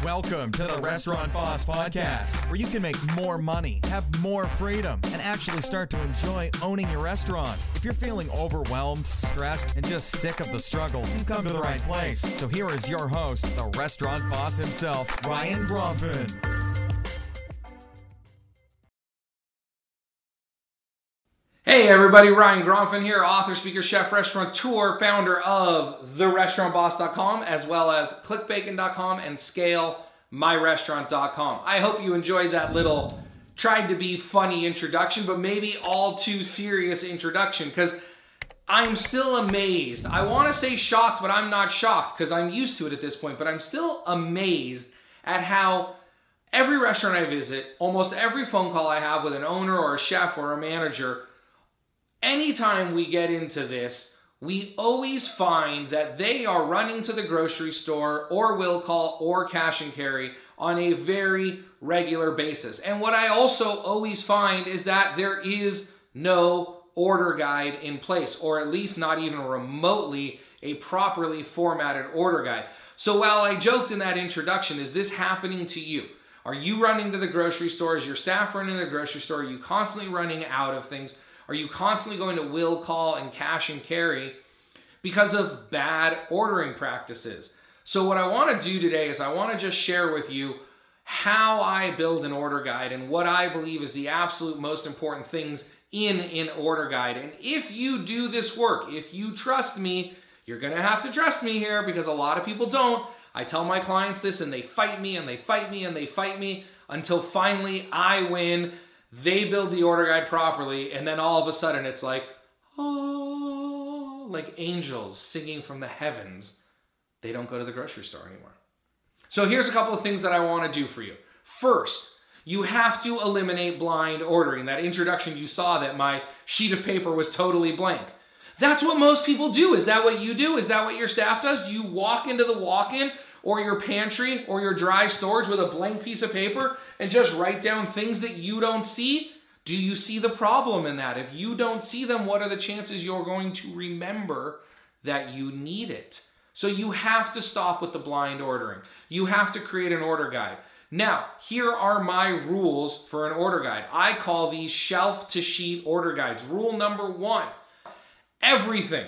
Welcome to the Restaurant Boss Podcast, where you can make more money, have more freedom, and actually start to enjoy owning your restaurant. If you're feeling overwhelmed, stressed, and just sick of the struggle, you've come to the right place. So here is your host, the Restaurant Boss himself, Ryan Gromfin. Hey everybody, Ryan Gromfin here, author, speaker, chef, restaurateur, founder of therestaurantboss.com, as well as clickbacon.com and scalemyrestaurant.com. I hope you enjoyed that little tried to be funny introduction, but maybe all too serious introduction, because I'm still amazed. I want to say shocked, but I'm not shocked because I'm used to it at this point, but I'm still amazed at how every restaurant I visit, almost every phone call I have with an owner or a chef or a manager, anytime we get into this, we always find that they are running to the grocery store or will call or cash and carry on a very regular basis. And what I also always find is that there is no order guide in place, or at least not even remotely a properly formatted order guide. So while I joked in that introduction, is this happening to you? Are you running to the grocery store? Is your staff running to the grocery store? Are you constantly running out of things? Are you constantly going to will call and cash and carry because of bad ordering practices? So what I want to do today is I want to just share with you how I build an order guide and what I believe is the absolute most important things in an order guide. And if you do this work, if you trust me, you're going to have to trust me here because a lot of people don't. I tell my clients this and they fight me and they fight me and they fight me until finally I win. They build the order guide properly, and then all of a sudden it's like, oh, like angels singing from the heavens. They don't go to the grocery store anymore. So here's a couple of things that I want to do for you. First, you have to eliminate blind ordering. That introduction you saw that my sheet of paper was totally blank. That's what most people do. Is that what you do? Is that what your staff does? Do you walk into the walk-in or your pantry or your dry storage with a blank piece of paper and just write down things that you don't see? Do you see the problem in that? If you don't see them, what are the chances you're going to remember that you need it? So you have to stop with the blind ordering. You have to create an order guide. Now, here are my rules for an order guide. I call these shelf-to-sheet order guides. Rule number 1, everything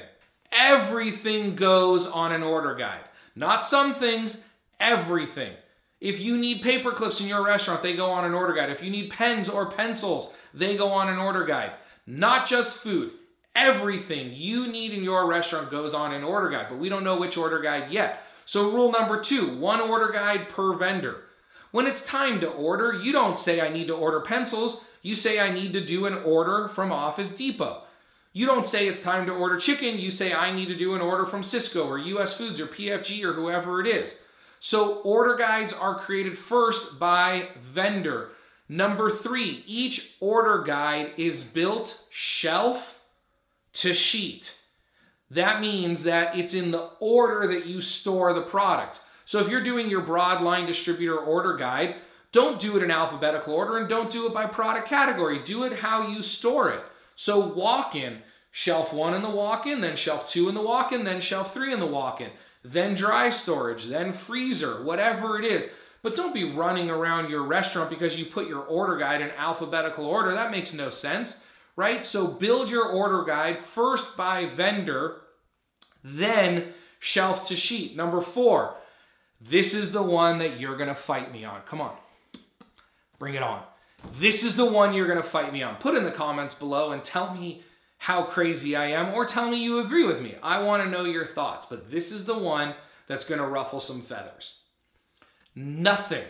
goes on an order guide. Not some things, everything. If you need paper clips in your restaurant, they go on an order guide. If you need pens or pencils, they go on an order guide. Not just food. Everything you need in your restaurant goes on an order guide, but we don't know which order guide yet. So rule number 2, 1 order guide per vendor. When it's time to order, you don't say I need to order pencils. You say I need to do an order from Office Depot. You don't say it's time to order chicken. You say I need to do an order from Sysco or US Foods or PFG or whoever it is. So order guides are created first by vendor. Number 3, each order guide is built shelf to sheet. That means that it's in the order that you store the product. So if you're doing your broad line distributor order guide, don't do it in alphabetical order and don't do it by product category. Do it how you store it. So walk-in, shelf 1 in the walk-in, then shelf 2 in the walk-in, then shelf 3 in the walk-in, then dry storage, then freezer, whatever it is. But don't be running around your restaurant because you put your order guide in alphabetical order. That makes no sense, right? So build your order guide first by vendor, then shelf to sheet. Number 4, this is the one that you're going to fight me on. Come on, bring it on. This is the one you're going to fight me on. Put in the comments below and tell me how crazy I am, or tell me you agree with me. I want to know your thoughts, but this is the one that's going to ruffle some feathers. Nothing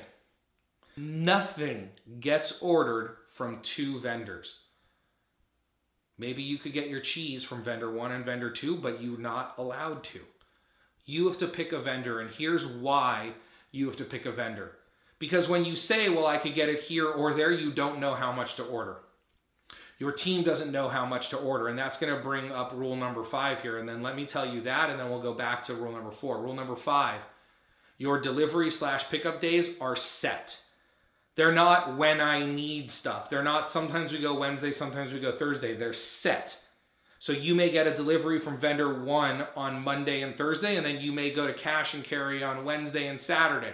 gets ordered from 2 vendors. Maybe you could get your cheese from vendor 1 and vendor 2, but you're not allowed to. You have to pick a vendor, and here's why you have to pick a vendor. Because when you say, well, I could get it here or there, you don't know how much to order. Your team doesn't know how much to order, and that's going to bring up rule number 5 here. And then let me tell you that, and then we'll go back to rule number 4. Rule number 5, your delivery/pickup days are set. They're not when I need stuff. They're not sometimes we go Wednesday, sometimes we go Thursday. They're set. So you may get a delivery from vendor 1 on Monday and Thursday, and then you may go to cash and carry on Wednesday and Saturday.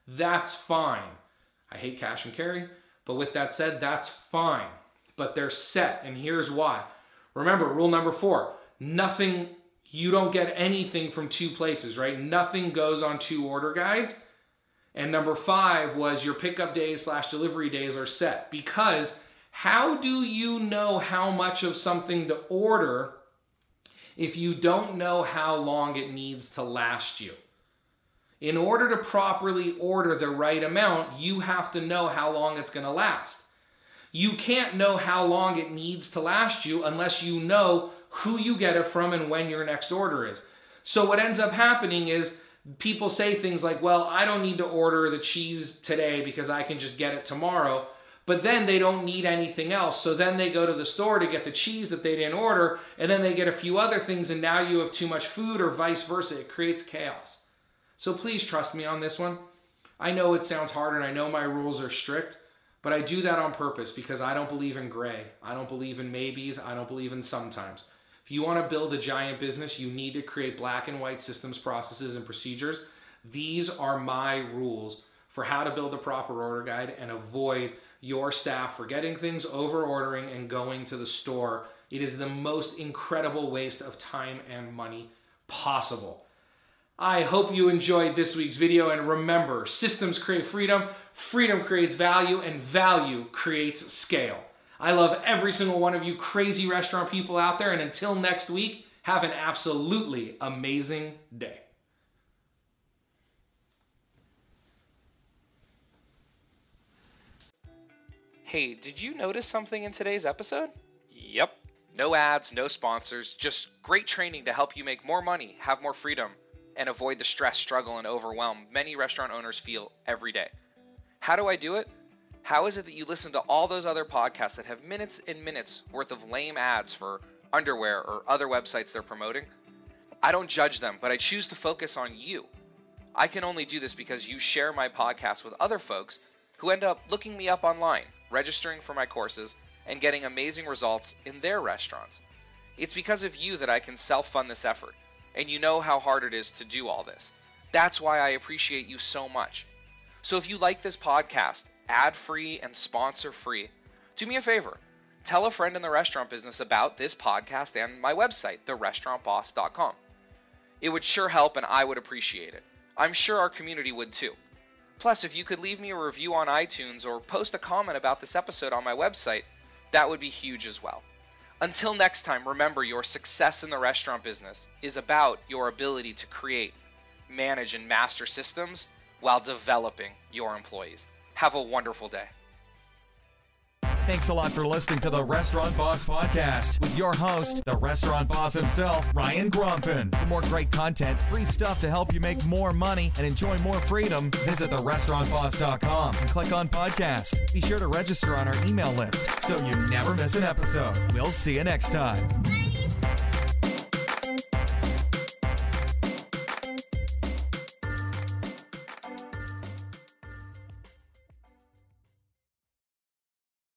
That's fine. I hate cash and carry, but with that said, that's fine. But they're set, and here's why. Remember, rule number 4, you don't get anything from 2 places, right? Nothing goes on 2 order guides. And number 5 was your pickup days / delivery days are set. Because how do you know how much of something to order if you don't know how long it needs to last you? In order to properly order the right amount, you have to know how long it's going to last. You can't know how long it needs to last you unless you know who you get it from and when your next order is. So what ends up happening is people say things like, well, I don't need to order the cheese today because I can just get it tomorrow. But then they don't need anything else. So then they go to the store to get the cheese that they didn't order, and then they get a few other things, and now you have too much food, or vice versa. It creates chaos. So please trust me on this one. I know it sounds hard, and I know my rules are strict, but I do that on purpose because I don't believe in gray. I don't believe in maybes. I don't believe in sometimes. If you want to build a giant business, you need to create black and white systems, processes, and procedures. These are my rules for how to build a proper order guide and avoid your staff forgetting things, over ordering, and going to the store. It is the most incredible waste of time and money possible. I hope you enjoyed this week's video, and remember, systems create freedom, freedom creates value, and value creates scale. I love every single one of you crazy restaurant people out there, and until next week, have an absolutely amazing day. Hey, did you notice something in today's episode? Yep. No ads, no sponsors, just great training to help you make more money, have more freedom, and avoid the stress, struggle, and overwhelm many restaurant owners feel every day. How do I do it? How is it that you listen to all those other podcasts that have minutes and minutes worth of lame ads for underwear or other websites they're promoting? I don't judge them, but I choose to focus on you. I can only do this because you share my podcast with other folks who end up looking me up online, registering for my courses, and getting amazing results in their restaurants. It's because of you that I can self-fund this effort, and you know how hard it is to do all this. That's why I appreciate you so much. So if you like this podcast, ad-free and sponsor-free, do me a favor. Tell a friend in the restaurant business about this podcast and my website, therestaurantboss.com. It would sure help, and I would appreciate it. I'm sure our community would too. Plus, if you could leave me a review on iTunes or post a comment about this episode on my website, that would be huge as well. Until next time, remember, your success in the restaurant business is about your ability to create, manage, and master systems while developing your employees. Have a wonderful day. Thanks a lot for listening to the Restaurant Boss Podcast with your host, the restaurant boss himself, Ryan Gromfin. For more great content, free stuff to help you make more money and enjoy more freedom, visit therestaurantboss.com and click on podcast. Be sure to register on our email list so you never miss an episode. We'll see you next time.